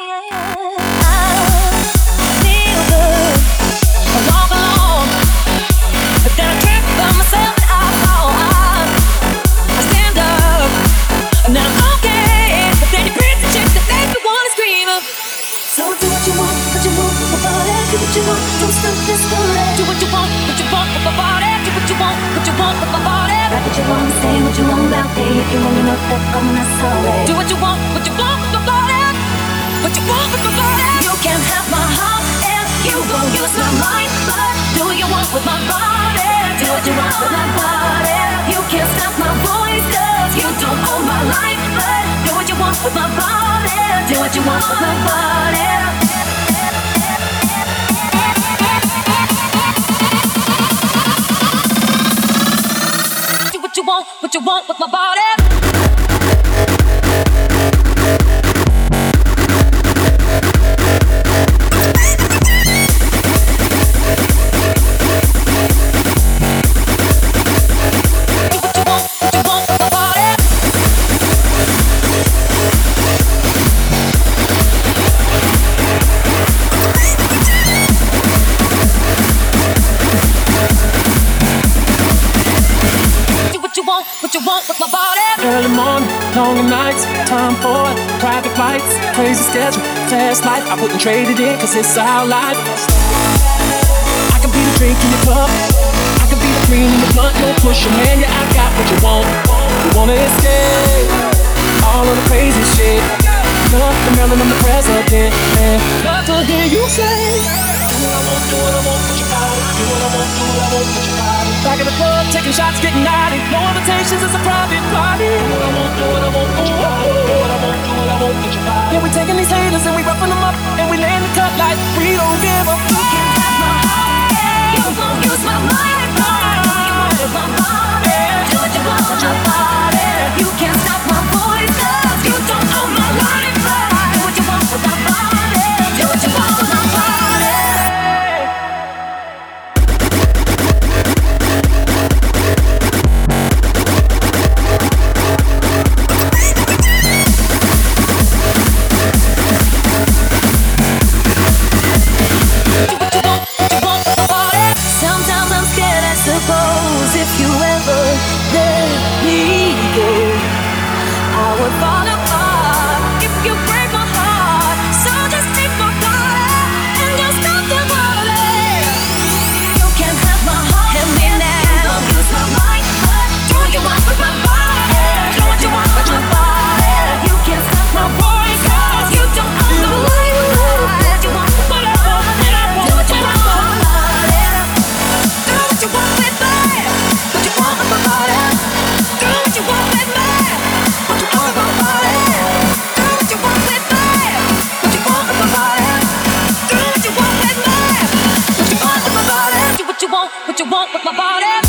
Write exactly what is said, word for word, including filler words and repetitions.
Early morning, longer nights, time for private flights, crazy schedule, fast life. I wouldn't trade it in, cause it's our life. I can be the drink in your cup, I can be the green in your blunt. Don't push your man, yeah, I got what you want. You wanna escape all of the crazy shit. Love the melon, I'm the president, man. Love to hear you say, do what I want, do what I want, put your body. Do what I want, do what I want, put your body. Back in the club, taking shots, getting naughty. No invitations, it's a private party. Do what I want, do what I want, put your body. Do what I want, do what I want, put your body. Yeah, we taking these haters and we roughing them up, and we laying the cut like we don't give a fuck. You can have my heart, yeah. You won't use my mind and pride. Do what you want with my body, yeah. Do what you want with my body. You can't stop my voice, cause you don't know my life. Do what you want with my body. Do what you want with my body. If you ever let me go, I would fall apart if you break my heart. So just take my body and just stop the body. You can have my heart, help me now. Don't use my mind, but do what you want with my body. Do what you want with my body. You can't stop my voice, cause you don't own the life. Do what you want with my body. Do what you want with my body. Do what you want with my body. What you want with my body? Do what you want with me. What you want with my body? Do what you want with me. What you want with my body? Do what you want with me. What you want with my body? Do what you want, what you want with my body?